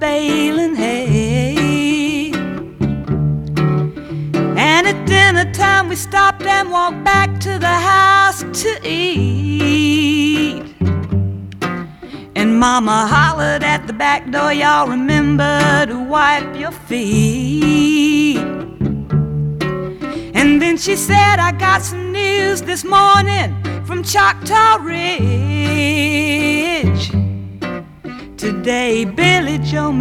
baling hay. And at dinner time we stopped and walked back to the house to eat. And Mama hollered at the back door, y'all remember to wipe your feet. And then she said, I got some news this morning from Choctaw Ridge. Today Billy Joe